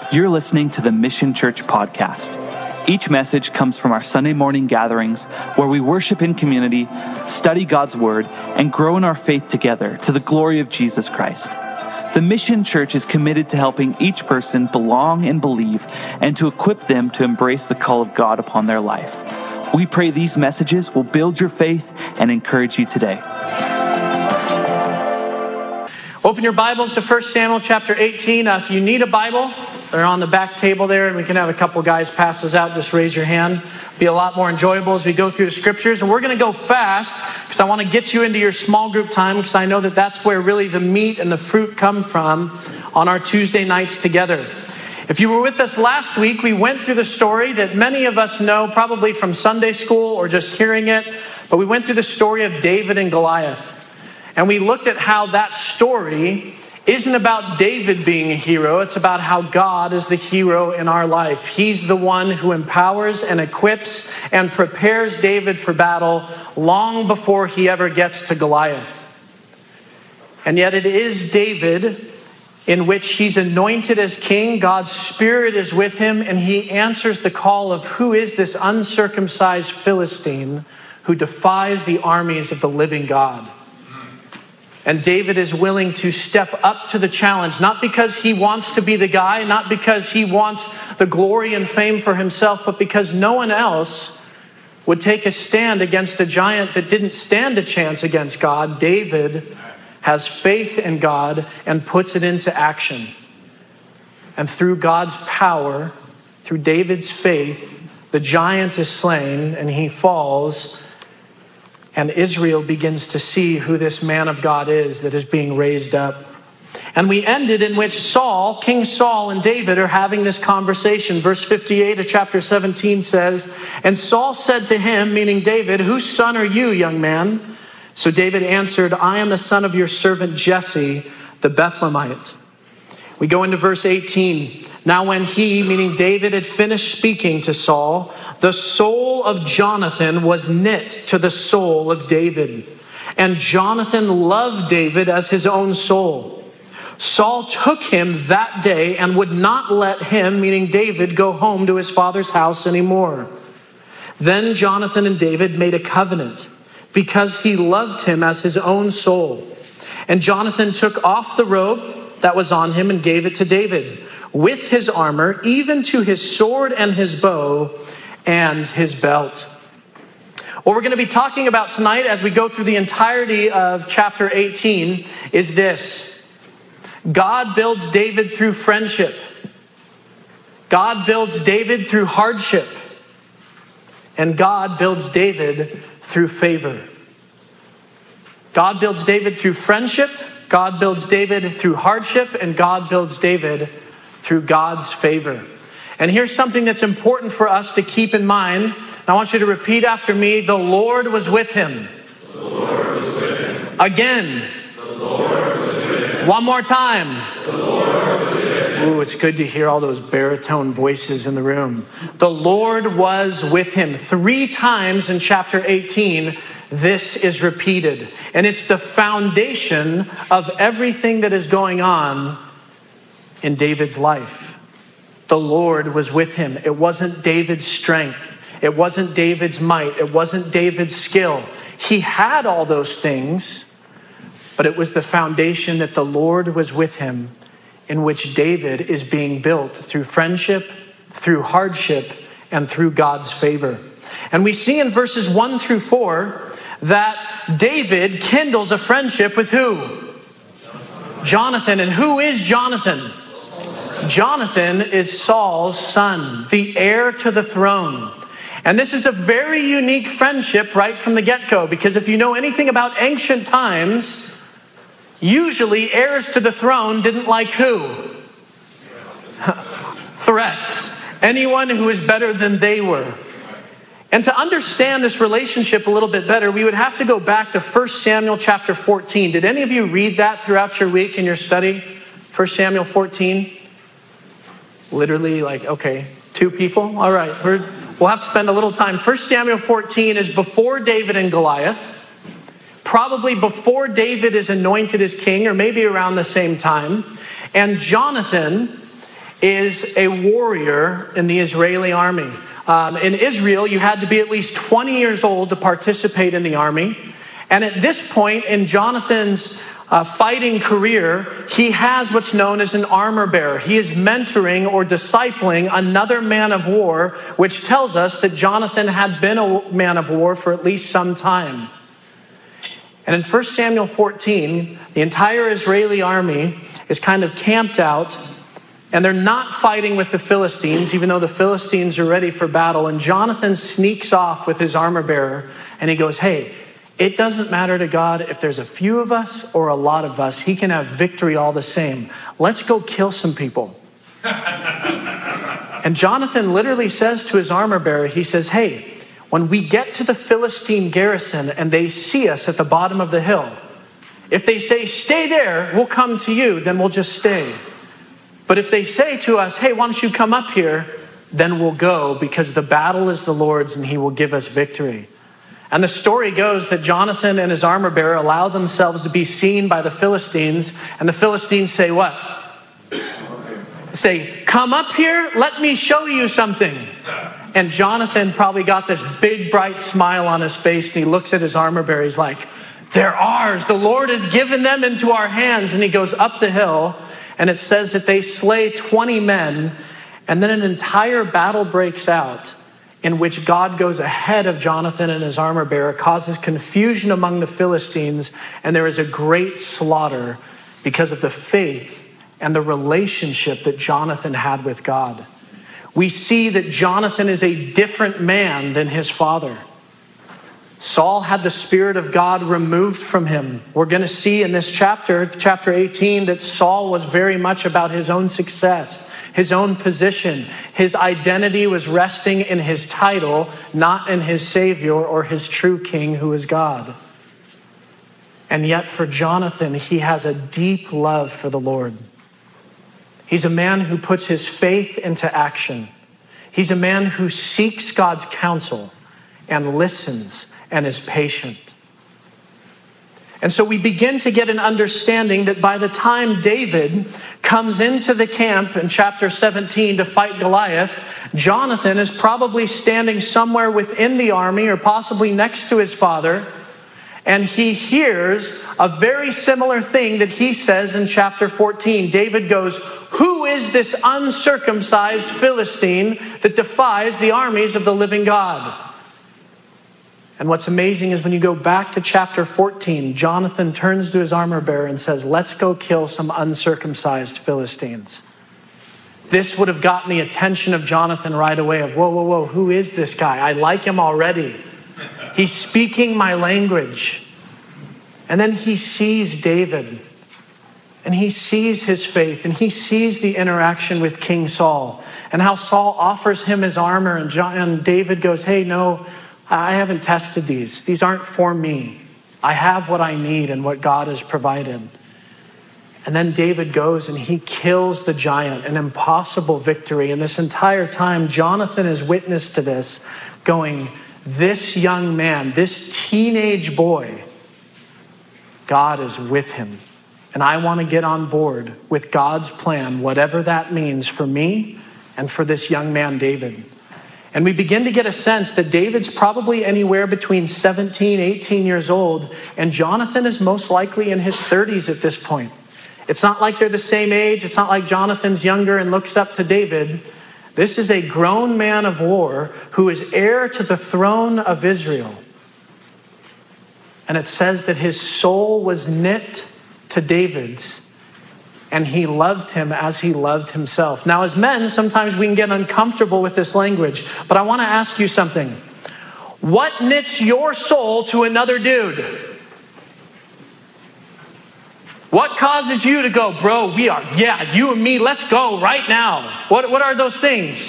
You're listening to the Mission Church podcast. Each message comes from our Sunday morning gatherings where we worship in community, study God's Word, and grow in our faith together to the glory of Jesus Christ. The Mission Church is committed to helping each person belong and believe and to equip them to embrace the call of God upon their life. We pray these messages will build your faith and encourage you today. Open your Bibles to 1 Samuel chapter 18. If you need a Bible, they're on the back table there, and we can have a couple guys pass those out. Just raise your hand. It'll be a lot more enjoyable as we go through the scriptures. And we're going to go fast because I want to get you into your small group time, because I know that that's where really the meat and the fruit come from on our Tuesday nights together. If you were with us last week, we went through the story that many of us know probably from Sunday school or just hearing it, but we went through the story of David and Goliath. And we looked at how that story isn't about David being a hero. It's about how God is the hero in our life. He's the one who empowers and equips and prepares David for battle long before he ever gets to Goliath. And yet it is David in which he's anointed as king. God's Spirit is with him, and he answers the call of who is this uncircumcised Philistine who defies the armies of the living God. And David is willing to step up to the challenge, not because he wants to be the guy, not because he wants the glory and fame for himself, but because no one else would take a stand against a giant that didn't stand a chance against God. David has faith in God and puts it into action. And through God's power, through David's faith, the giant is slain and he falls. And Israel begins to see who this man of God is that is being raised up. And we ended in which Saul, King Saul and David are having this conversation. Verse 58 of chapter 17 says, "And Saul said to him," meaning David, "Whose son are you, young man?" So David answered, "I am the son of your servant Jesse, the Bethlehemite." We go into verse 18. "Now when he," meaning David, "had finished speaking to Saul, the soul of Jonathan was knit to the soul of David. And Jonathan loved David as his own soul. Saul took him that day and would not let him," meaning David, "go home to his father's house anymore. Then Jonathan and David made a covenant because he loved him as his own soul. And Jonathan took off the robe that was on him and gave it to David, with his armor, even to his sword and his bow and his belt." What we're going to be talking about tonight as we go through the entirety of chapter 18 is this. God builds David through friendship. God builds David through hardship. And God builds David through favor. God builds David through friendship. God builds David through hardship. And God builds David through God's favor. And here's something that's important for us to keep in mind. I want you to repeat after me. The Lord was with him. The Lord was with him. Again. The Lord was with him. One more time. The Lord was with him. Ooh, it's good to hear all those baritone voices in the room. The Lord was with him. 3 times in chapter 18, this is repeated. And it's the foundation of everything that is going on in David's life. The Lord was with him. It wasn't David's strength. It wasn't David's might. It wasn't David's skill. He had all those things, but it was the foundation that the Lord was with him, in which David is being built through friendship, through hardship, and through God's favor. And we see in verses 1 through 4 that David kindles a friendship with who? Jonathan. And who is Jonathan? Jonathan is Saul's son, the heir to the throne. And this is a very unique friendship right from the get-go, because if you know anything about ancient times, usually heirs to the throne didn't like who? Threats. Anyone who is better than they were. And to understand this relationship a little bit better, we would have to go back to 1 Samuel chapter 14. Did any of you read that throughout your week in your study? 1 Samuel 14? Literally, okay, 2 people? All right, we'll have to spend a little time. 1 Samuel 14 is before David and Goliath. Probably before David is anointed as king, or maybe around the same time. And Jonathan is a warrior in the Israeli army. In Israel, you had to be at least 20 years old to participate in the army. And at this point in Jonathan's fighting career, he has what's known as an armor bearer. He is mentoring or discipling another man of war, which tells us that Jonathan had been a man of war for at least some time. And in 1 Samuel 14, the entire Israeli army is kind of camped out, and they're not fighting with the Philistines, even though the Philistines are ready for battle. And Jonathan sneaks off with his armor bearer, and he goes, hey, it doesn't matter to God if there's a few of us or a lot of us. He can have victory all the same. Let's go kill some people. And Jonathan literally says to his armor bearer, he says, hey, when we get to the Philistine garrison and they see us at the bottom of the hill, if they say, stay there, we'll come to you, then we'll just stay. But if they say to us, hey, why don't you come up here, then we'll go, because the battle is the Lord's and he will give us victory. And the story goes that Jonathan and his armor bearer allow themselves to be seen by the Philistines, and the Philistines say what? Say, come up here, let me show you something. And Jonathan probably got this big, bright smile on his face, and he looks at his armor bearer. He's like, they're ours. The Lord has given them into our hands. And he goes up the hill, and it says that they slay 20 men, and then an entire battle breaks out in which God goes ahead of Jonathan and his armor bearer, causes confusion among the Philistines, and there is a great slaughter because of the faith and the relationship that Jonathan had with God. We see that Jonathan is a different man than his father. Saul had the Spirit of God removed from him. We're going to see in this chapter 18, that Saul was very much about his own success, his own position. His identity was resting in his title, not in his Savior or his true King, who is God. And yet for Jonathan, he has a deep love for the Lord. He's a man who puts his faith into action. He's a man who seeks God's counsel and listens and is patient. And so we begin to get an understanding that by the time David comes into the camp in chapter 17 to fight Goliath, Jonathan is probably standing somewhere within the army or possibly next to his father, and he hears a very similar thing that he says in chapter 14. David goes, "Who is this uncircumcised Philistine that defies the armies of the living God?" And what's amazing is when you go back to chapter 14, Jonathan turns to his armor bearer and says, "Let's go kill some uncircumcised Philistines." This would have gotten the attention of Jonathan right away of, whoa, who is this guy? I like him already. He's speaking my language. And then he sees David, and he sees his faith, and he sees the interaction with King Saul, and how Saul offers him his armor, and David goes, "Hey, no, I haven't tested these. These aren't for me. I have what I need and what God has provided." And then David goes and he kills the giant, an impossible victory. And this entire time, Jonathan is witness to this, going, this young man, this teenage boy, God is with him. And I want to get on board with God's plan, whatever that means for me and for this young man, David. And we begin to get a sense that David's probably anywhere between 17, 18 years old, and Jonathan is most likely in his 30s at this point. It's not like they're the same age. It's not like Jonathan's younger and looks up to David. This is a grown man of war who is heir to the throne of Israel. And it says that his soul was knit to David's, and he loved him as he loved himself. Now, as men, sometimes we can get uncomfortable with this language, but I want to ask you something. What knits your soul to another dude? What causes you to go, bro, you and me, let's go right now? What are those things?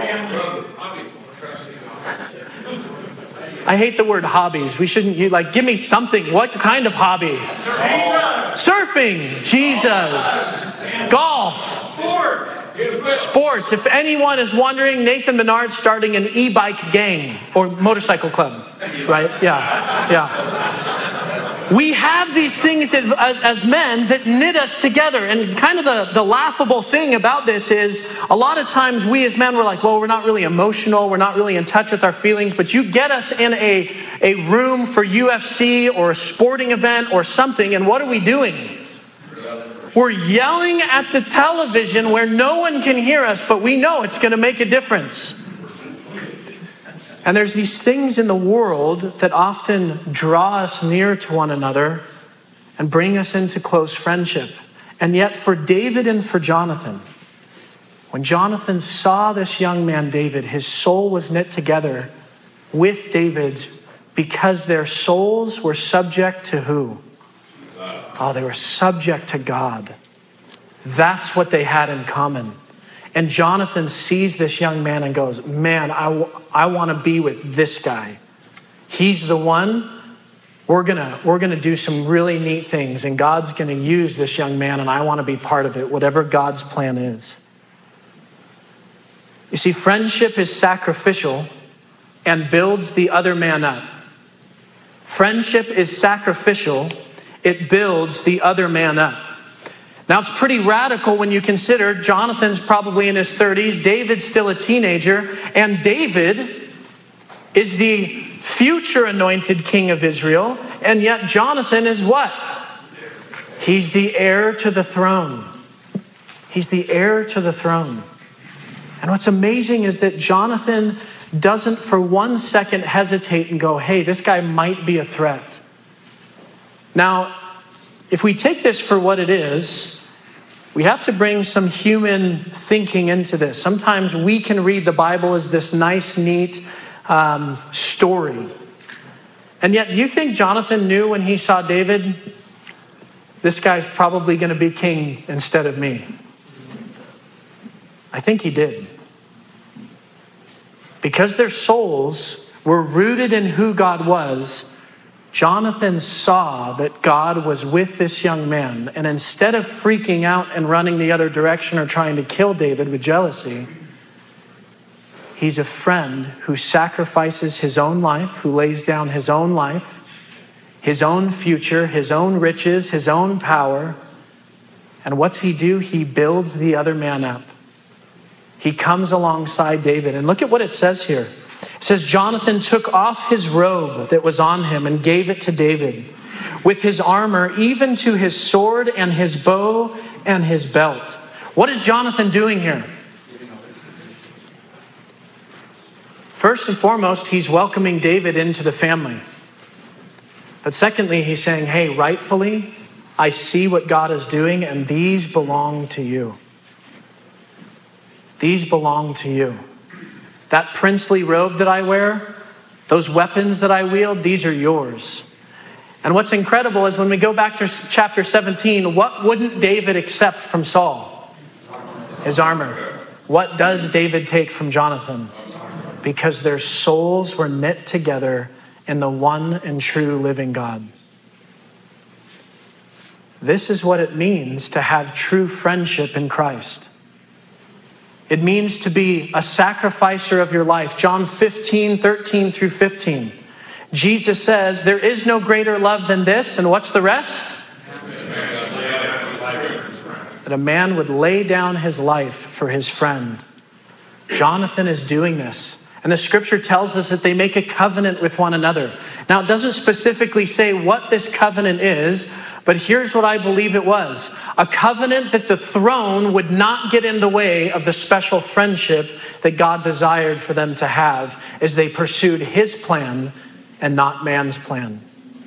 I hate the word hobbies. We shouldn't use, give me something. What kind of hobby? Surfing. Jesus. Golf. Sports. If anyone is wondering, Nathan Menard's starting an e-bike gang or motorcycle club. Right? Yeah. We have these things as men that knit us together. And kind of the laughable thing about this is a lot of times we as men, we're like, well, we're not really emotional. We're not really in touch with our feelings. But you get us in a room for UFC or a sporting event or something. And what are we doing? We're yelling at the television where no one can hear us, but we know it's going to make a difference. And there's these things in the world that often draw us near to one another and bring us into close friendship. And yet for David and for Jonathan, when Jonathan saw this young man, David, his soul was knit together with David's because their souls were subject to who? Oh, they were subject to God. That's what they had in common. And Jonathan sees this young man and goes, man, I want to be with this guy. He's the one. We're gonna do some really neat things, and God's going to use this young man, and I want to be part of it, whatever God's plan is. You see, friendship is sacrificial and builds the other man up. Friendship is sacrificial. It builds the other man up. Now, it's pretty radical when you consider Jonathan's probably in his 30s, David's still a teenager, and David is the future anointed king of Israel, and yet Jonathan is what? He's the heir to the throne. He's the heir to the throne. And what's amazing is that Jonathan doesn't for 1 second hesitate and go, hey, this guy might be a threat. Now, if we take this for what it is, we have to bring some human thinking into this. Sometimes we can read the Bible as this nice, neat story. And yet, do you think Jonathan knew when he saw David, this guy's probably going to be king instead of me? I think he did. Because their souls were rooted in who God was, Jonathan saw that God was with this young man. And instead of freaking out and running the other direction or trying to kill David with jealousy, he's a friend who sacrifices his own life, who lays down his own life, his own future, his own riches, his own power. And what's he do? He builds the other man up. He comes alongside David. And look at what it says here. It says, Jonathan took off his robe that was on him and gave it to David, with his armor, even to his sword and his bow and his belt. What is Jonathan doing here? First and foremost, he's welcoming David into the family. But secondly, he's saying, hey, rightfully, I see what God is doing, and these belong to you. These belong to you. That princely robe that I wear, those weapons that I wield, these are yours. And what's incredible is when we go back to chapter 17, what wouldn't David accept from Saul? His armor. What does David take from Jonathan? Because their souls were knit together in the one and true living God. This is what it means to have true friendship in Christ. It means to be a sacrificer of your life. John 15, 13 through 15. Jesus says, there is no greater love than this. And what's the rest? That a man would lay down his life for his friend. Jonathan is doing this. And the scripture tells us that they make a covenant with one another. Now, it doesn't specifically say what this covenant is, but here's what I believe it was. A covenant that the throne would not get in the way of the special friendship that God desired for them to have as they pursued his plan and not man's plan.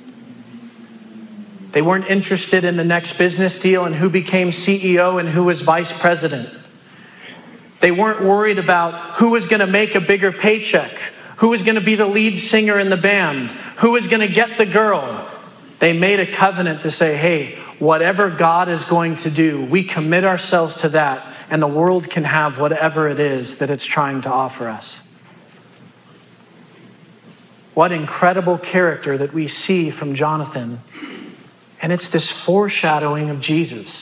They weren't interested in the next business deal and who became CEO and who was vice president. They weren't worried about who was going to make a bigger paycheck, who was going to be the lead singer in the band, who was going to get the girl. They made a covenant to say, hey, whatever God is going to do, we commit ourselves to that, and the world can have whatever it is that it's trying to offer us. What incredible character that we see from Jonathan. And it's this foreshadowing of Jesus.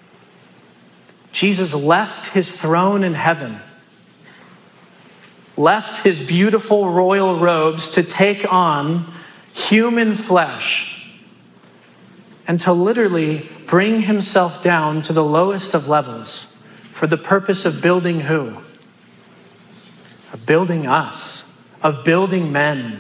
Jesus left his throne in heaven, left his beautiful royal robes to take on human flesh, and to literally bring himself down to the lowest of levels for the purpose of building who? Of building us, of building men.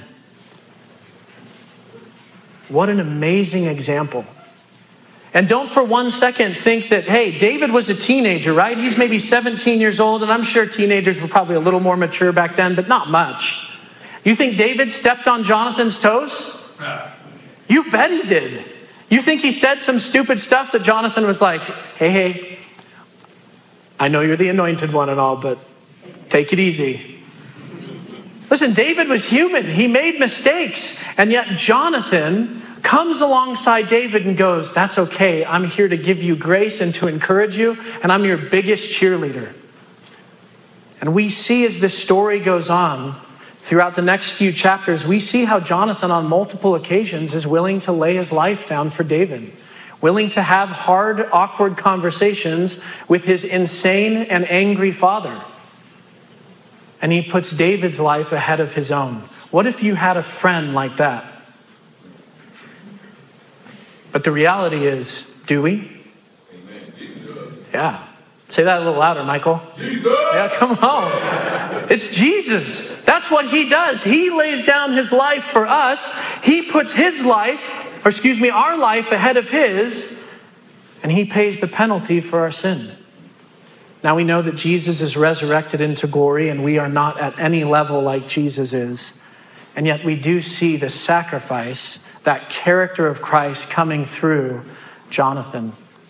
What an amazing example. And don't for one second think that, hey, David was a teenager, right? He's maybe 17 years old, and I'm sure teenagers were probably a little more mature back then, but not much. You think David stepped on Jonathan's toes? You bet he did. You think he said some stupid stuff that Jonathan was like, hey, I know you're the anointed one and all, but take it easy. Listen, David was human. He made mistakes. And yet Jonathan comes alongside David and goes, that's okay. I'm here to give you grace and to encourage you, and I'm your biggest cheerleader. And we see as this story goes on, throughout the next few chapters, we see how Jonathan on multiple occasions is willing to lay his life down for David, willing to have hard, awkward conversations with his insane and angry father. And he puts David's life ahead of his own. What if you had a friend like that? But the reality is, do we? Yeah. Say that a little louder, Michael. Jesus! Yeah, come on. It's Jesus. That's what he does. He lays down his life for us. He puts our life ahead of his, and he pays the penalty for our sin. Now we know that Jesus is resurrected into glory, and we are not at any level like Jesus is. And yet we do see the sacrifice, that character of Christ coming through Jonathan.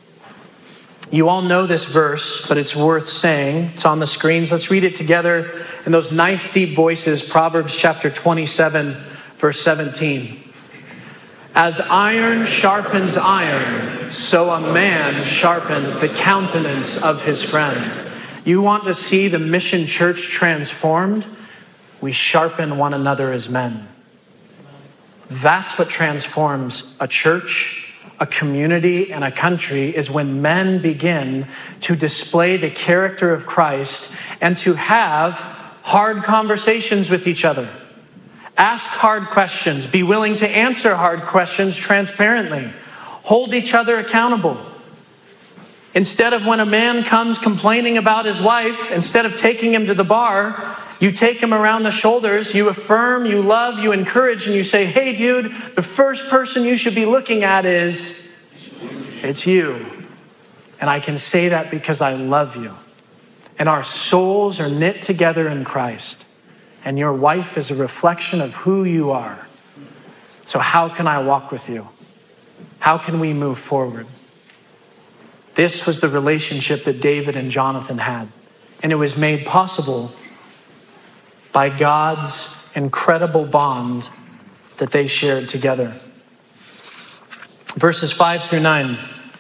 You all know this verse, but it's worth saying. It's on the screens. Let's read it together in those nice deep voices. Proverbs chapter 27, verse 17. As iron sharpens iron, so a man sharpens the countenance of his friend. You want to see the Mission Church transformed? We sharpen one another as men. That's what transforms a church, a community, and a country, is when men begin to display the character of Christ and to have hard conversations with each other. Ask hard questions. Be willing to answer hard questions transparently. Hold each other accountable. Instead of when a man comes complaining about his wife, instead of taking him to the bar, you take him around the shoulders, you affirm, you love, you encourage, and you say, hey, dude, the first person you should be looking at is, it's you. And I can say that because I love you. And our souls are knit together in Christ. And your wife is a reflection of who you are. So how can I walk with you? How can we move forward? This was the relationship that David and Jonathan had. And it was made possible by God's incredible bond that they shared together. Verses 5 through 9.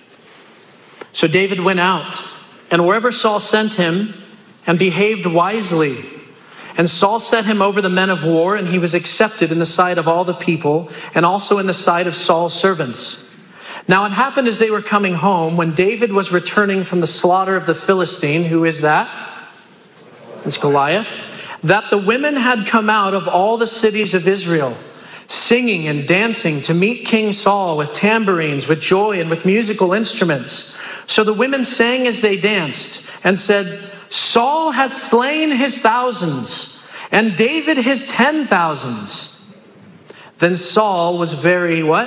So David went out, and wherever Saul sent him, and behaved wisely. And Saul set him over the men of war, and he was accepted in the sight of all the people, and also in the sight of Saul's servants. Now it happened as they were coming home, when David was returning from the slaughter of the Philistine. Who is that? It's Goliath. That the women had come out of all the cities of Israel, singing and dancing to meet King Saul with tambourines, with joy, and with musical instruments. So the women sang as they danced, and said, Saul has slain his thousands, and David his 10,000s. Then Saul was very what?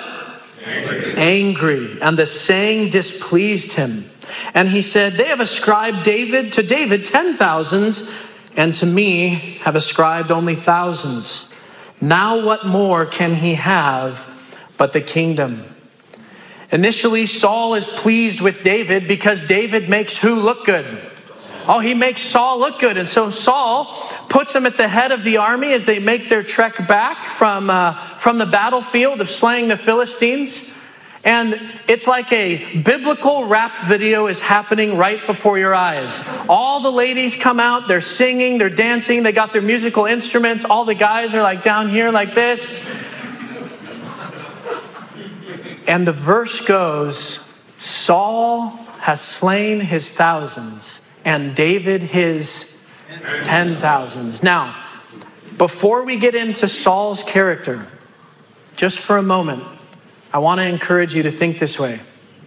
Angry. And the saying displeased him. And he said, they have ascribed to David 10,000s, and to me have ascribed only thousands. Now what more can he have but the kingdom? Initially, Saul is pleased with David because David makes who look good? Oh, he makes Saul look good. And so Saul puts him at the head of the army as they make their trek back from the battlefield of slaying the Philistines. And it's like a biblical rap video is happening right before your eyes. All the ladies come out, they're singing, they're dancing, they got their musical instruments. All the guys are like down here like this. And the verse goes, Saul has slain his thousands, and David his 10,000s. Now, before we get into Saul's character, just for a moment, I want to encourage you to think this way.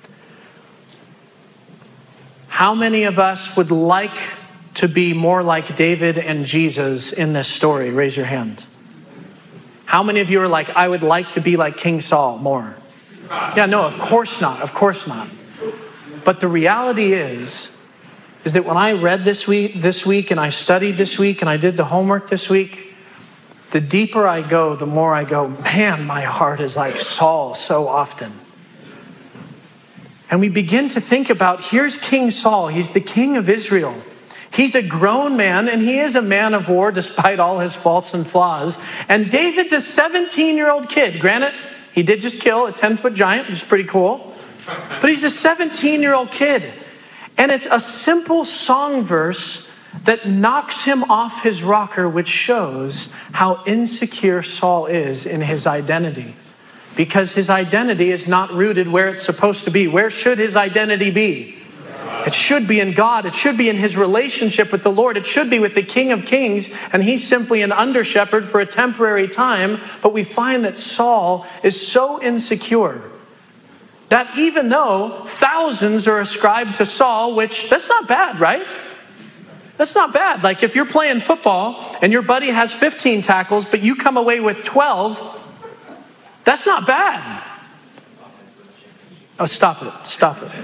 How many of us would like to be more like David and Jesus in this story? Raise your hand. How many of you are like, I would like to be like King Saul more? Yeah, no, of course not. Of course not. But the reality is that when I read this week and I studied this week and I did the homework this week, the deeper I go, the more I go, man, my heart is like Saul so often. And we begin to think about, here's King Saul. He's the king of Israel. He's a grown man, and he is a man of war despite all his faults and flaws. And David's a 17-year-old kid. Granted, he did just kill a 10-foot giant, which is pretty cool. But he's a 17-year-old kid. And it's a simple song verse that knocks him off his rocker, which shows how insecure Saul is in his identity. Because his identity is not rooted where it's supposed to be. Where should his identity be? It should be in God. It should be in his relationship with the Lord. It should be with the King of Kings. And he's simply an under-shepherd for a temporary time. But we find that Saul is so insecure that even though thousands are ascribed to Saul, which that's not bad, right? That's not bad. Like if you're playing football and your buddy has 15 tackles, but you come away with 12, that's not bad. Oh, stop it. Stop it.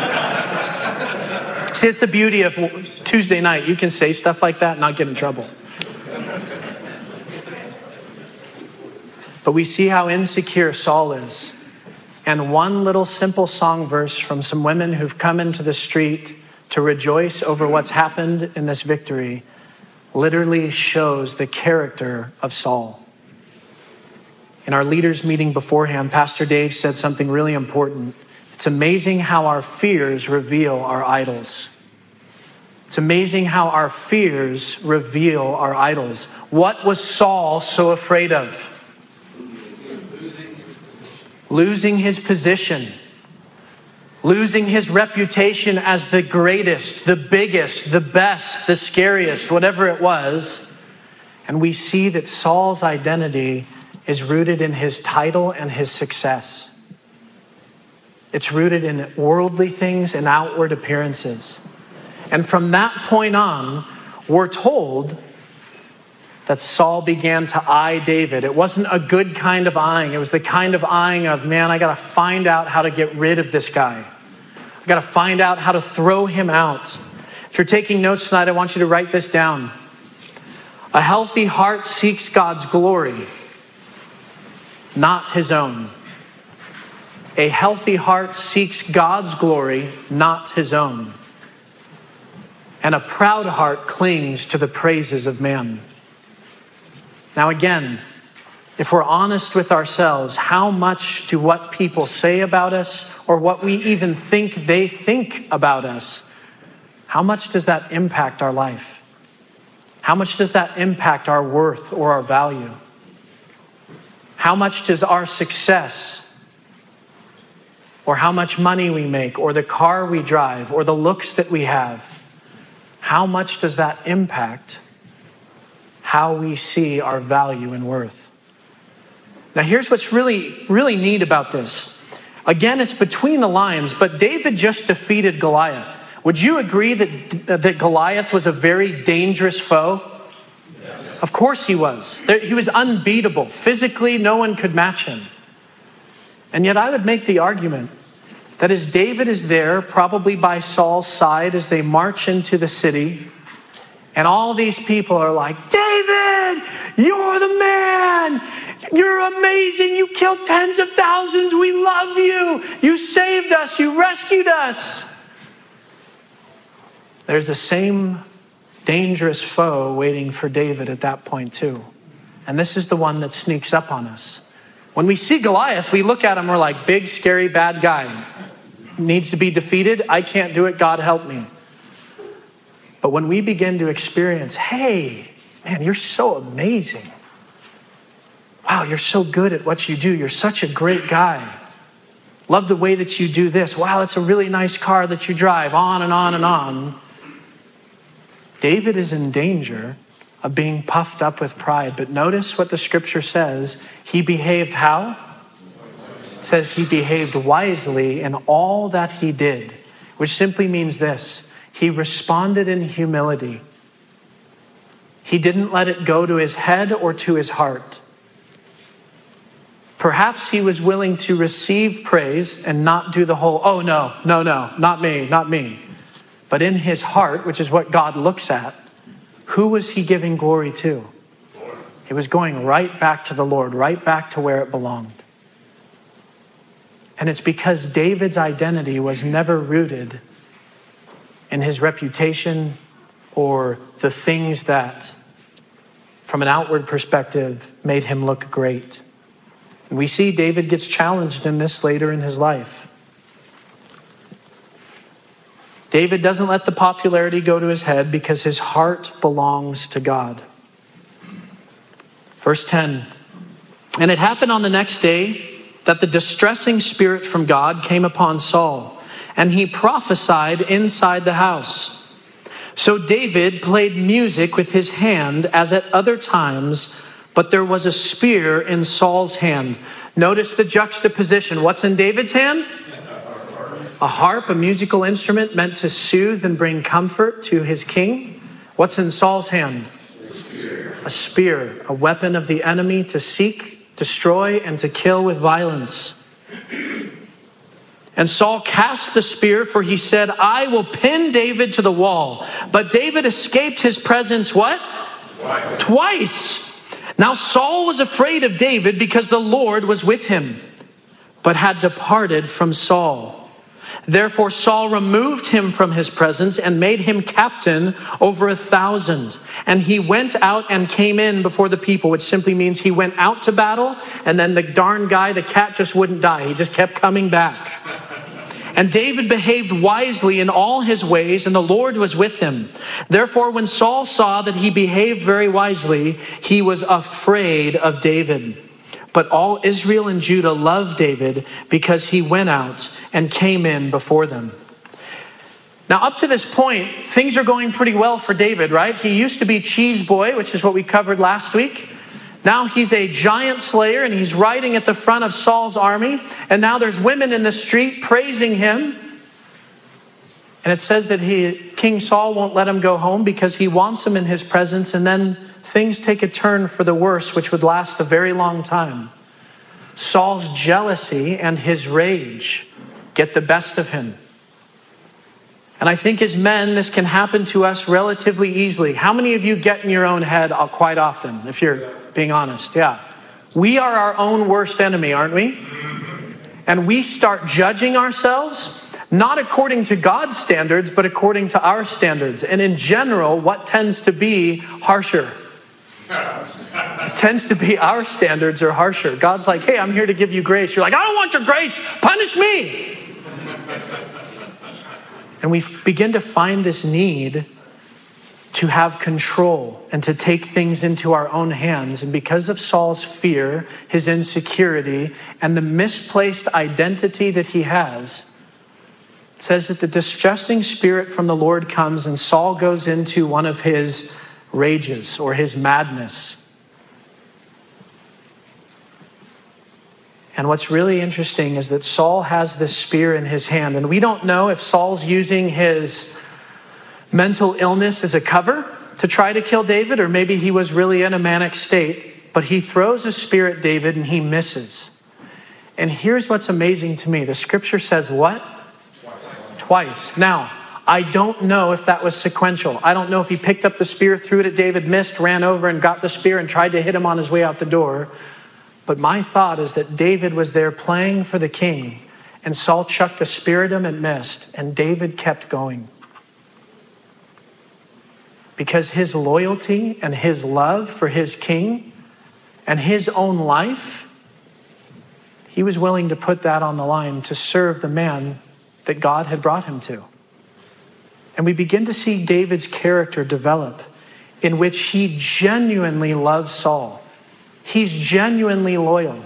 See, it's the beauty of Tuesday night. You can say stuff like that and not get in trouble. But we see how insecure Saul is. And one little simple song verse from some women who've come into the street to rejoice over what's happened in this victory literally shows the character of Saul. In our leaders meeting beforehand, Pastor Dave said something really important. It's amazing how our fears reveal our idols. It's amazing how our fears reveal our idols. What was Saul so afraid of? Losing his position. Losing his reputation as the greatest, the biggest, the best, the scariest, whatever it was. And we see that Saul's identity is rooted in his title and his success. It's rooted in worldly things and outward appearances. And from that point on, we're told that Saul began to eye David. It wasn't a good kind of eyeing. It was the kind of eyeing of, man, I got to find out how to get rid of this guy. I got to find out how to throw him out. If you're taking notes tonight, I want you to write this down. A healthy heart seeks God's glory, not his own. A healthy heart seeks God's glory, not his own. And a proud heart clings to the praises of man. Now again, if we're honest with ourselves, how much do what people say about us or what we even think they think about us, how much does that impact our life? How much does that impact our worth or our value? How much does our success or how much money we make or the car we drive or the looks that we have, how much does that impact how we see our value and worth? Now here's what's really, really neat about this. Again, it's between the lines, but David just defeated Goliath. Would you agree that Goliath was a very dangerous foe? Of course he was. He was unbeatable. Physically, no one could match him. And yet I would make the argument that as David is there, probably by Saul's side, as they march into the city, and all these people are like, David, you're the man. You're amazing. You killed tens of thousands. We love you. You saved us. You rescued us. There's the same dangerous foe waiting for David at that point too. And this is the one that sneaks up on us. When we see Goliath, we look at him, we're like, big, scary, bad guy. Needs to be defeated. I can't do it. God help me. But when we begin to experience, hey, man, you're so amazing. Wow, you're so good at what you do. You're such a great guy. Love the way that you do this. Wow, it's a really nice car that you drive. On and on and on. David is in danger of being puffed up with pride. But notice what the scripture says. He behaved how? It says he behaved wisely in all that he did, which simply means this: he responded in humility. He didn't let it go to his head or to his heart. Perhaps he was willing to receive praise and not do the whole, oh no, not me. But in his heart, which is what God looks at, who was he giving glory to? It was going right back to the Lord, right back to where it belonged. And it's because David's identity was never rooted in his reputation or the things that, from an outward perspective, made him look great. And we see David gets challenged in this later in his life. David doesn't let the popularity go to his head because his heart belongs to God. Verse 10, and it happened on the next day that the distressing spirit from God came upon Saul, and he prophesied inside the house. So David played music with his hand as at other times, but there was a spear in Saul's hand. Notice the juxtaposition. What's in David's hand? A harp, a musical instrument meant to soothe and bring comfort to his king. What's in Saul's hand? A spear, a weapon of the enemy to seek, destroy, and to kill with violence. And Saul cast the spear, for he said, I will pin David to the wall. But David escaped his presence, what? Twice. Now Saul was afraid of David because the Lord was with him, but had departed from Saul. Therefore Saul removed him from his presence and made him captain over 1,000. And he went out and came in before the people, which simply means he went out to battle, and then the darn guy, the cat, just wouldn't die. He just kept coming back. And David behaved wisely in all his ways, and the Lord was with him. Therefore, when Saul saw that he behaved very wisely, he was afraid of David. But all Israel and Judah loved David because he went out and came in before them. Now, up to this point, things are going pretty well for David, right? He used to be Cheese Boy, which is what we covered last week. Now he's a giant slayer, and he's riding at the front of Saul's army. And now there's women in the street praising him. And it says that King Saul won't let him go home because he wants him in his presence. And then things take a turn for the worse, which would last a very long time. Saul's jealousy and his rage get the best of him. And I think as men, this can happen to us relatively easily. How many of you get in your own head quite often, if you're being honest? Yeah. We are our own worst enemy, aren't we? And we start judging ourselves, not according to God's standards, but according to our standards. And in general, what tends to be harsher? Tends to be our standards are harsher. God's like, hey, I'm here to give you grace. You're like, I don't want your grace. Punish me. And we begin to find this need to have control and to take things into our own hands. And because of Saul's fear, his insecurity, and the misplaced identity that he has, it says that the distressing spirit from the Lord comes, and Saul goes into one of his rages or his madness. And what's really interesting is that Saul has this spear in his hand, and we don't know if Saul's using his mental illness as a cover to try to kill David, or maybe he was really in a manic state, but he throws a spear at David and he misses. And here's what's amazing to me. The scripture says what? Twice. Now, I don't know if that was sequential. I don't know if he picked up the spear, threw it at David, missed, ran over and got the spear and tried to hit him on his way out the door. But my thought is that David was there playing for the king, and Saul chucked a spear at him and missed, and David kept going. Because his loyalty and his love for his king and his own life, he was willing to put that on the line to serve the man that God had brought him to. And we begin to see David's character develop, in which he genuinely loves Saul. He's genuinely loyal.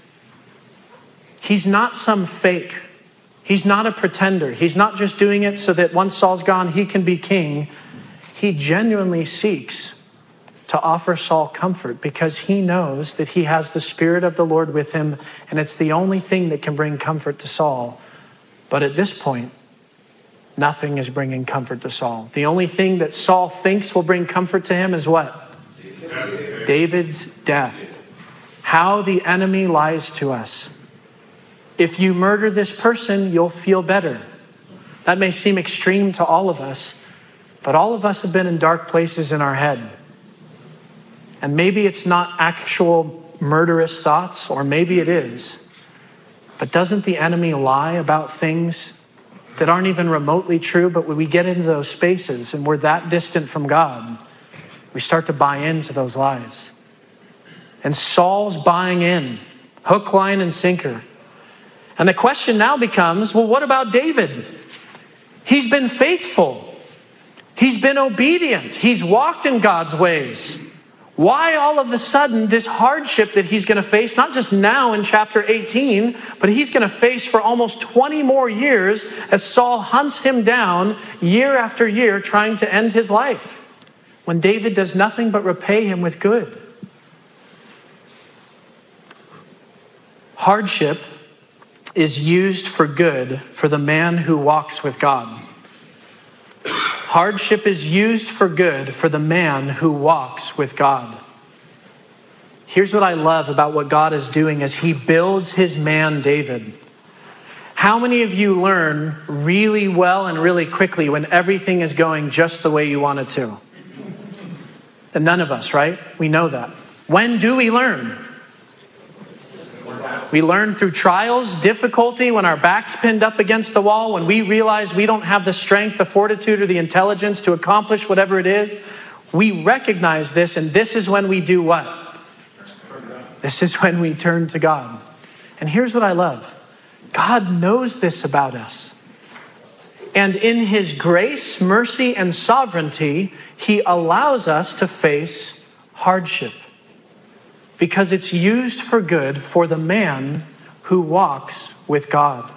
He's not some fake. He's not a pretender. He's not just doing it so that once Saul's gone, he can be king. He genuinely seeks to offer Saul comfort because he knows that he has the Spirit of the Lord with him, and it's the only thing that can bring comfort to Saul. But at this point, nothing is bringing comfort to Saul. The only thing that Saul thinks will bring comfort to him is what? David's death. How the enemy lies to us. If you murder this person, you'll feel better. That may seem extreme to all of us, but all of us have been in dark places in our head. And maybe it's not actual murderous thoughts, or maybe it is. But doesn't the enemy lie about things that aren't even remotely true? But when we get into those spaces and we're that distant from God, we start to buy into those lies. And Saul's buying in, hook, line, and sinker. And the question now becomes, well, what about David? He's been faithful. He's been obedient. He's walked in God's ways. Why all of a sudden this hardship that he's going to face, not just now in chapter 18, but he's going to face for almost 20 more years as Saul hunts him down year after year trying to end his life, when David does nothing but repay him with good? Hardship is used for good for the man who walks with God. Hardship is used for good for the man who walks with God. Here's what I love about what God is doing as he builds his man David. How many of you learn really well and really quickly when everything is going just the way you want it to? And none of us, right? We know that. When do we learn? We learn through trials, difficulty, when our back's pinned up against the wall, when we realize we don't have the strength, the fortitude, or the intelligence to accomplish whatever it is. We recognize this, and this is when we do what? This is when we turn to God. And here's what I love. God knows this about us. And in his grace, mercy, and sovereignty, he allows us to face hardship, because it's used for good for the man who walks with God.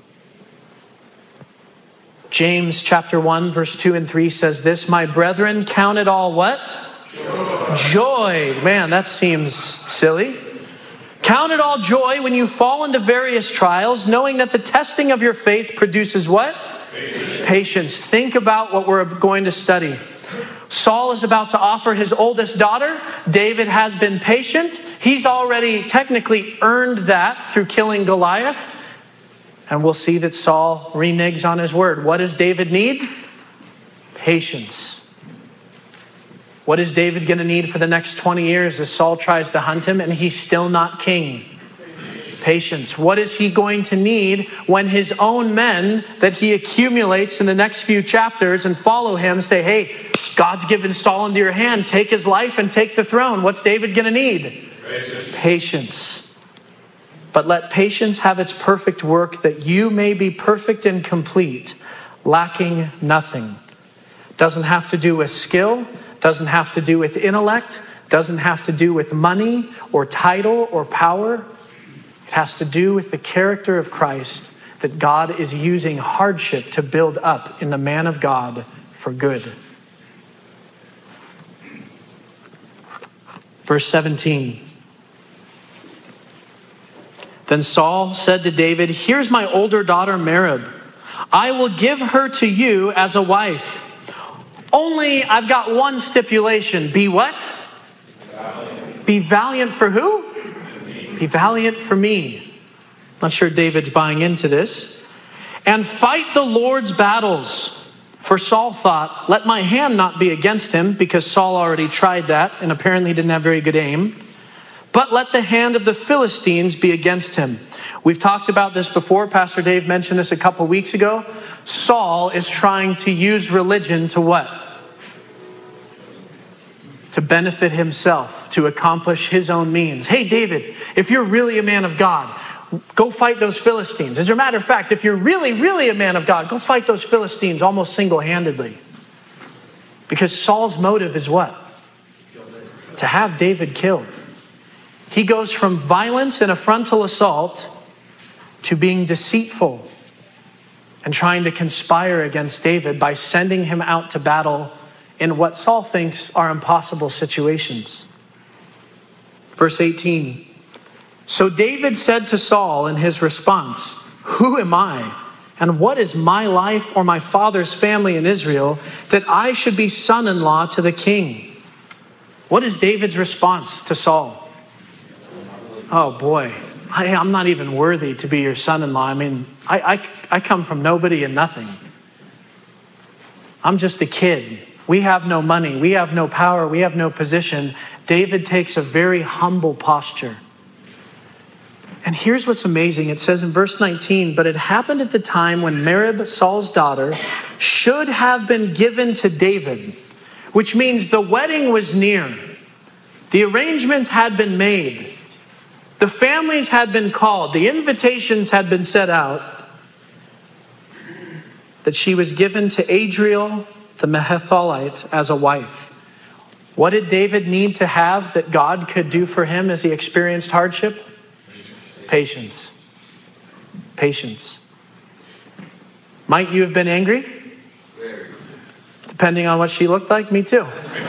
James chapter 1, verse 2 and 3 says this, "My brethren, count it all" what? Joy. Man, that seems silly. "Count it all joy when you fall into various trials, knowing that the testing of your faith produces" what? Patience. Think about what we're going to study. Saul is about to offer his oldest daughter. David has been patient. He's already technically earned that through killing Goliath. And we'll see that Saul reneges on his word. What does David need? Patience. What is David going to need for the next 20 years as Saul tries to hunt him and he's still not king? Patience. What is he going to need when his own men that he accumulates in the next few chapters and follow him say, hey, God's given Saul into your hand. Take his life and take the throne. What's David going to need? Patience. But let patience have its perfect work, that you may be perfect and complete, lacking nothing. Doesn't have to do with skill. Doesn't have to do with intellect. Doesn't have to do with money or title or power. It has to do with the character of Christ, that God is using hardship to build up in the man of God for good. Verse 17. Then Saul said to David, "Here's my older daughter Merab. I will give her to you as a wife. Only I've got one stipulation. Be what? Valiant. Be valiant for who? Be valiant for me." Not sure David's buying into this. "And fight the Lord's battles." For Saul thought, let my hand not be against him, because Saul already tried that and apparently didn't have very good aim. "But let the hand of the Philistines be against him." We've talked about this before. Pastor Dave mentioned this a couple weeks ago. Saul is trying to use religion to what? To benefit himself, to accomplish his own means. Hey, David, if you're really a man of God, go fight those Philistines. As a matter of fact, if you're really, really a man of God, go fight those Philistines almost single-handedly. Because Saul's motive is what? To have David killed. He goes from violence and a frontal assault to being deceitful and trying to conspire against David by sending him out to battle in what Saul thinks are impossible situations. Verse 18. So David said to Saul in his response, "Who am I? And what is my life or my father's family in Israel that I should be son-in-law to the king?" What is David's response to Saul? "Oh boy, I'm not even worthy to be your son-in-law. I mean, I come from nobody and nothing. I'm just a kid. We have no money. We have no power. We have no position." David takes a very humble posture. And here's what's amazing. It says in verse 19, "But it happened at the time when Merab, Saul's daughter, should have been given to David," which means the wedding was near. The arrangements had been made. The families had been called. The invitations had been set out. That she was given to Adriel, the Mehethalite, as a wife. What did David need to have that God could do for him as he experienced hardship? Patience. Patience. Might you have been angry? Depending on what she looked like, me too.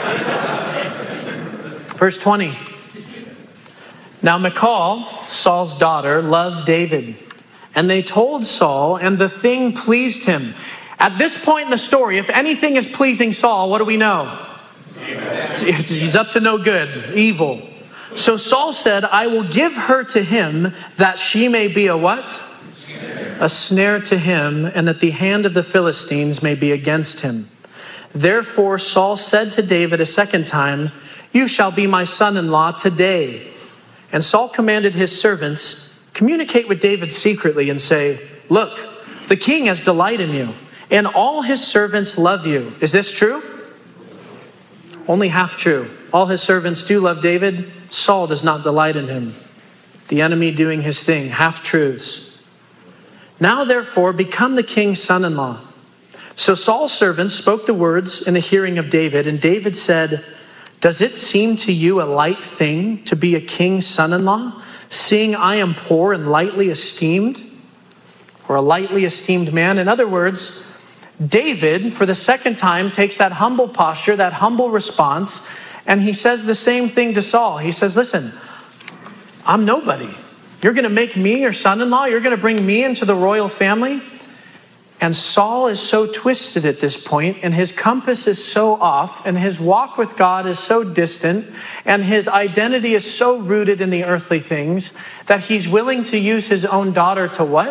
Verse 20. Now Michal, Saul's daughter, loved David. And they told Saul, and the thing pleased him. At this point in the story, if anything is pleasing Saul, what do we know? He's up to no good, evil. So Saul said, "I will give her to him that she may be a" what? "A snare to him, and that the hand of the Philistines may be against him." Therefore Saul said to David a second time, "You shall be my son-in-law today." And Saul commanded his servants, "Communicate with David secretly and say, 'Look, the king has delight in you, and all his servants love you.'" Is this true? Only half true. All his servants do love David. Saul does not delight in him. The enemy doing his thing. Half truths. "Now therefore become the king's son-in-law." So Saul's servants spoke the words in the hearing of David, and David said, "Does it seem to you a light thing to be a king's son-in-law, seeing I am poor and lightly esteemed?" Or a lightly esteemed man. In other words, David, for the second time, takes that humble posture, that humble response, and he says the same thing to Saul. He says, "Listen, I'm nobody. You're going to make me your son-in-law? You're going to bring me into the royal family?" And Saul is so twisted at this point, and his compass is so off, and his walk with God is so distant, and his identity is so rooted in the earthly things, that he's willing to use his own daughter to what?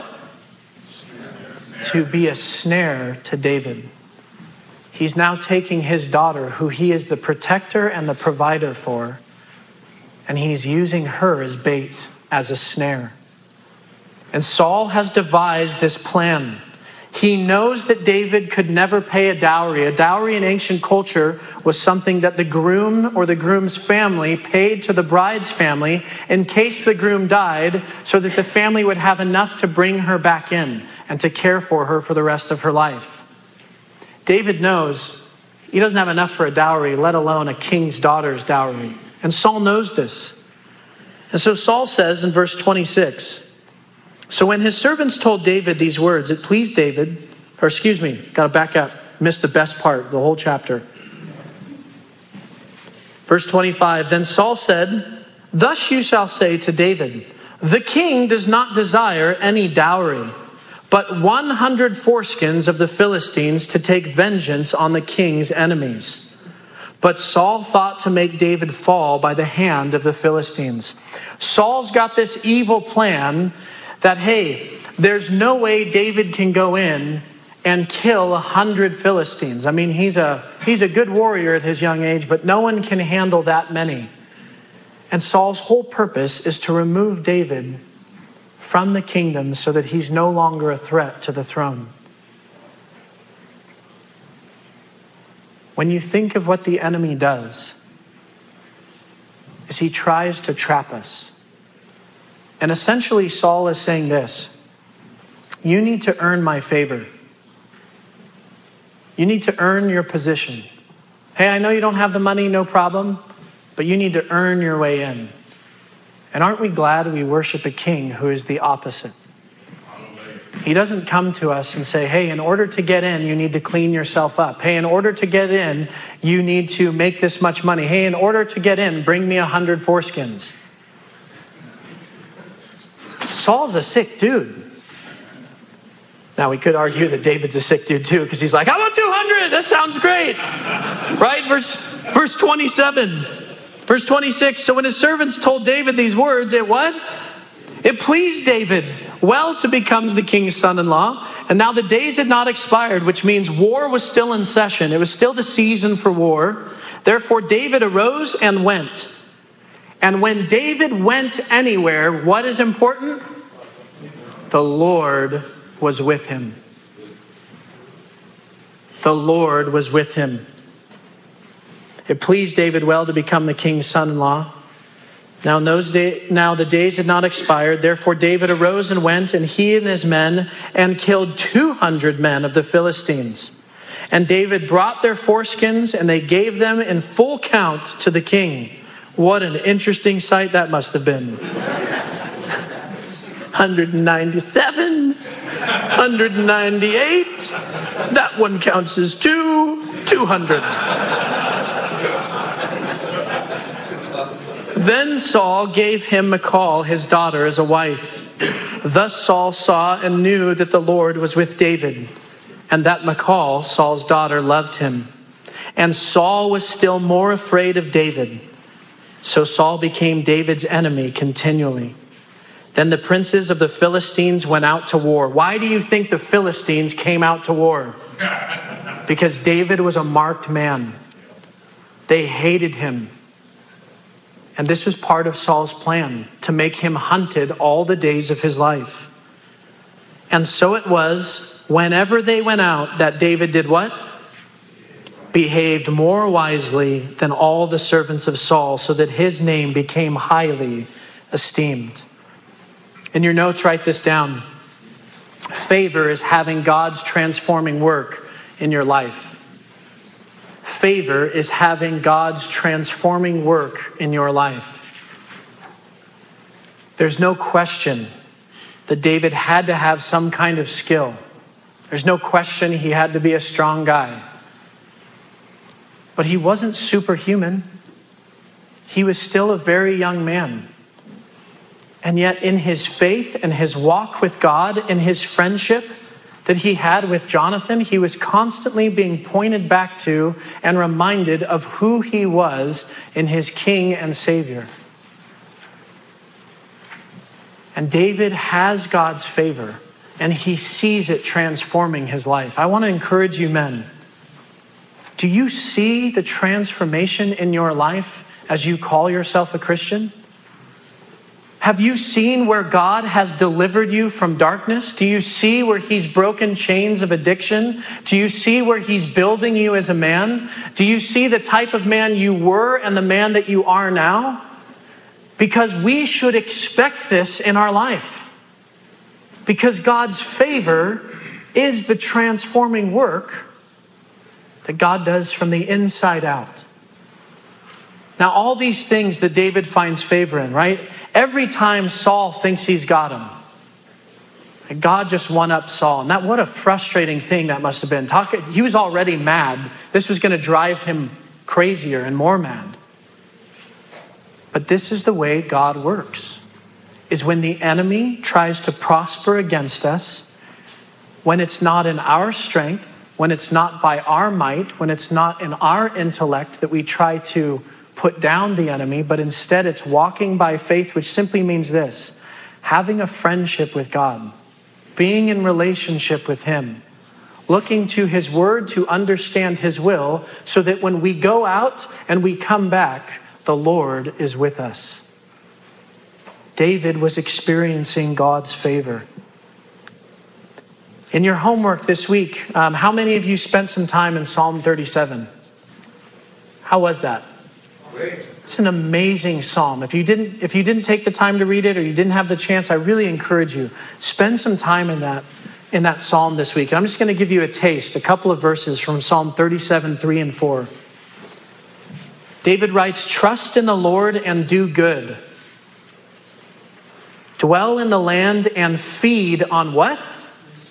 To be a snare to David. He's now taking his daughter, who he is the protector and the provider for, and he's using her as bait, as a snare. And Saul has devised this plan. He knows that David could never pay a dowry. A dowry in ancient culture was something that the groom or the groom's family paid to the bride's family in case the groom died, so that the family would have enough to bring her back in and to care for her for the rest of her life. David knows he doesn't have enough for a dowry, let alone a king's daughter's dowry. And Saul knows this. And so Saul says in verse 26, "So when his servants told David these words, it pleased David," or excuse me, got to back up, missed the best part, the whole chapter. Verse 25, "Then Saul said, 'Thus you shall say to David, the king does not desire any dowry, but 100 foreskins of the Philistines to take vengeance on the king's enemies.' But Saul thought to make David fall by the hand of the Philistines." Saul's got this evil plan that, hey, there's no way David can go in and kill 100 Philistines. I mean, he's a good warrior at his young age, but no one can handle that many. And Saul's whole purpose is to remove David from the kingdom so that he's no longer a threat to the throne. When you think of what the enemy does, is he tries to trap us. And essentially Saul is saying this: you need to earn my favor. You need to earn your position. Hey, I know you don't have the money, no problem, but you need to earn your way in. And aren't we glad we worship a king who is the opposite? He doesn't come to us and say, hey, in order to get in, you need to clean yourself up. Hey, in order to get in, you need to make this much money. Hey, in order to get in, bring me 100 foreskins. Saul's a sick dude. Now, we could argue that David's a sick dude too, because he's like, how about 200? That sounds great. Right? Verse 27. Verse 26. So when his servants told David these words, it what? It pleased David well to become the king's son-in-law. And now the days had not expired, which means war was still in session. It was still the season for war. Therefore, David arose and went. And when David went anywhere, what is important? The Lord was with him. The Lord was with him. It pleased David well to become the king's son-in-law. Now the days had not expired. Therefore David arose and went, and he and his men, and killed 200 men of the Philistines. And David brought their foreskins, and they gave them in full count to the king. What an interesting sight that must have been. 197, 198. That one counts as 200. Then Saul gave him Michal, his daughter, as a wife. Thus Saul saw and knew that the Lord was with David, and that Michal, Saul's daughter, loved him. And Saul was still more afraid of David. So Saul became David's enemy continually. Then the princes of the Philistines went out to war. Why do you think the Philistines came out to war? Because David was a marked man. They hated him. And this was part of Saul's plan, to make him hunted all the days of his life. And so it was, whenever they went out, that David did what? Behaved more wisely than all the servants of Saul, so that his name became highly esteemed. In your notes, write this down. Favor is having God's transforming work in your life. Favor is having God's transforming work in your life. There's no question that David had to have some kind of skill. There's no question he had to be a strong guy. But he wasn't superhuman. He was still a very young man. And yet in his faith and his walk with God and his friendship that he had with Jonathan, he was constantly being pointed back to and reminded of who he was in his King and Savior. And David has God's favor, and he sees it transforming his life. I want to encourage you men. Do you see the transformation in your life as you call yourself a Christian? Have you seen where God has delivered you from darkness? Do you see where he's broken chains of addiction? Do you see where he's building you as a man? Do you see the type of man you were and the man that you are now? Because we should expect this in our life. Because God's favor is the transforming work that God does from the inside out. Now, all these things that David finds favor in, right? Every time Saul thinks he's got him, and God just won up Saul. And what a frustrating thing that must have been. He was already mad. This was going to drive him crazier and more mad. But this is the way God works. Is when the enemy tries to prosper against us, when it's not in our strength, when it's not by our might, when it's not in our intellect that we try to put down the enemy, but instead it's walking by faith, which simply means this: having a friendship with God, being in relationship with him, looking to his word to understand his will, so that when we go out and we come back, the Lord is with us. David was experiencing God's favor. In your homework this week, how many of you spent some time in Psalm 37? How was that? It's an amazing psalm. If you didn't take the time to read it, or you didn't have the chance, I really encourage you, spend some time in that psalm this week. And I'm just going to give you a taste, a couple of verses from Psalm 37, 3 and 4. David writes, "Trust in the Lord and do good. Dwell in the land and feed on" what?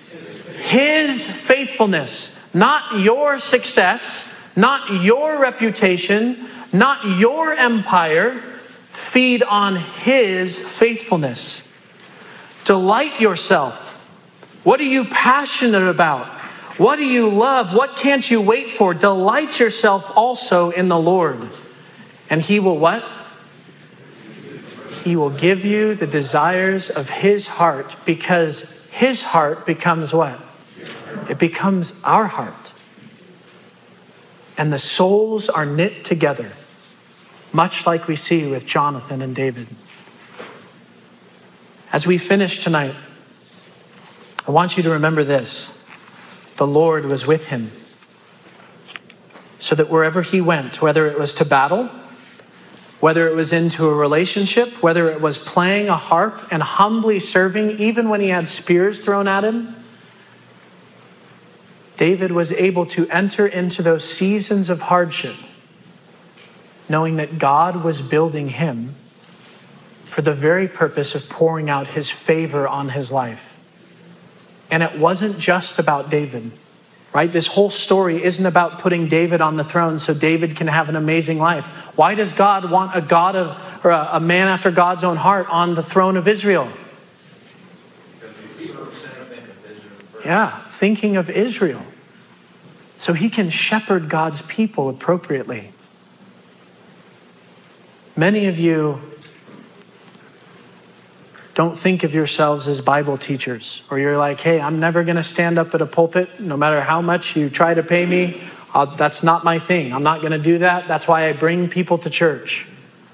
His faithfulness, not your success, not your reputation, not your empire. Feed on His faithfulness. Delight yourself. What are you passionate about? What do you love? What can't you wait for? Delight yourself also in the Lord. And He will what? He will give you the desires of His heart, because His heart becomes what? It becomes our heart. And the souls are knit together, much like we see with Jonathan and David. As we finish tonight, I want you to remember this. The Lord was with him, so that wherever he went, whether it was to battle, whether it was into a relationship, whether it was playing a harp and humbly serving, even when he had spears thrown at him, David was able to enter into those seasons of hardship, knowing that God was building him for the very purpose of pouring out His favor on his life. And it wasn't just about David, right? This whole story isn't about putting David on the throne so David can have an amazing life. Why does God want a man after God's own heart on the throne of Israel? Yeah, thinking of Israel. So he can shepherd God's people appropriately. Many of you don't think of yourselves as Bible teachers, or you're like, hey, I'm never going to stand up at a pulpit, no matter how much you try to pay me. That's not my thing. I'm not going to do that. That's why I bring people to church.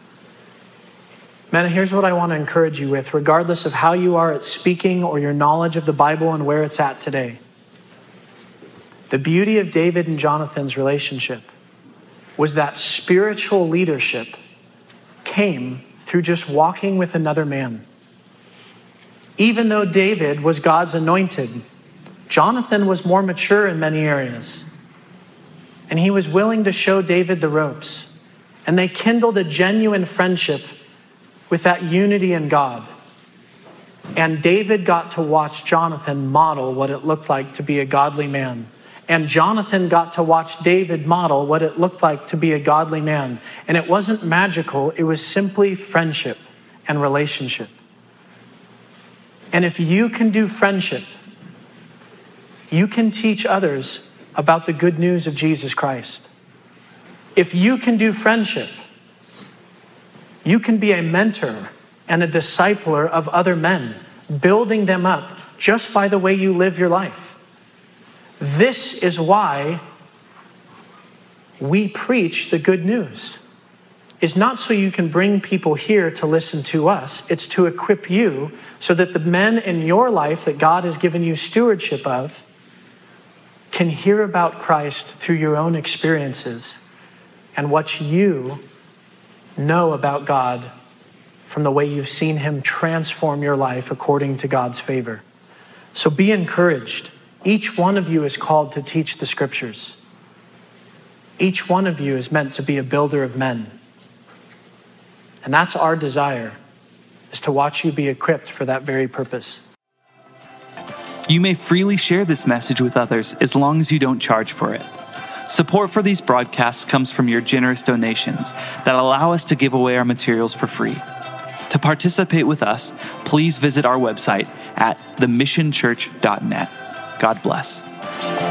Man, here's what I want to encourage you with, regardless of how you are at speaking or your knowledge of the Bible and where it's at today. The beauty of David and Jonathan's relationship was that spiritual leadership came through just walking with another man. Even though David was God's anointed, Jonathan was more mature in many areas. And he was willing to show David the ropes. And they kindled a genuine friendship with that unity in God. And David got to watch Jonathan model what it looked like to be a godly man. And Jonathan got to watch David model what it looked like to be a godly man. And it wasn't magical, it was simply friendship and relationship. And if you can do friendship, you can teach others about the good news of Jesus Christ. If you can do friendship, you can be a mentor and a discipler of other men, building them up just by the way you live your life. This is why we preach the good news. It's not so you can bring people here to listen to us. It's to equip you so that the men in your life that God has given you stewardship of can hear about Christ through your own experiences and what you know about God from the way you've seen Him transform your life according to God's favor. So be encouraged. Each one of you is called to teach the Scriptures. Each one of you is meant to be a builder of men. And that's our desire, is to watch you be equipped for that very purpose. You may freely share this message with others as long as you don't charge for it. Support for these broadcasts comes from your generous donations that allow us to give away our materials for free. To participate with us, please visit our website at themissionchurch.net. God bless.